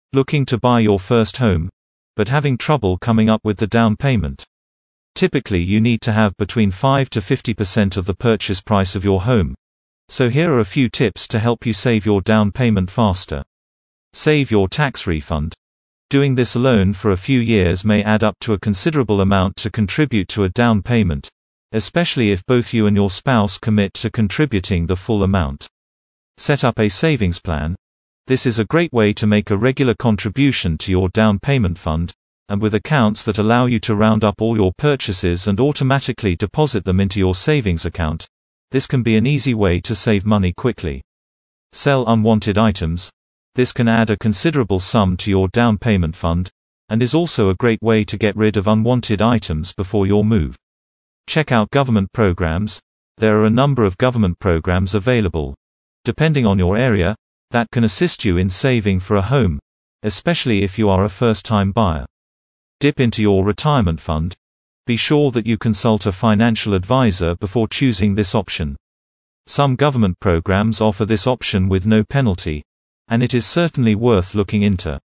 Looking to buy your first home, but having trouble coming up with the down payment? Typically you need to have between 5 to 50% of the purchase price of your home. So here are a few tips to help you save your down payment faster. Save your tax refund. Doing this alone for a few years may add up to a considerable amount to contribute to a down payment, especially if both you and your spouse commit to contributing the full amount. Set up a savings plan. This is a great way to make a regular contribution to your down payment fund, and with accounts that allow you to round up all your purchases and automatically deposit them into your savings account, this can be an easy way to save money quickly. Sell unwanted items. This can add a considerable sum to your down payment fund, and is also a great way to get rid of unwanted items before your move. Check out government programs. There are a number of government programs available, depending on your area, that can assist you in saving for a home, especially if you are a first-time buyer. Dip into your retirement fund. Be sure that you consult a financial advisor before choosing this option. Some government programs offer this option with no penalty, and it is certainly worth looking into.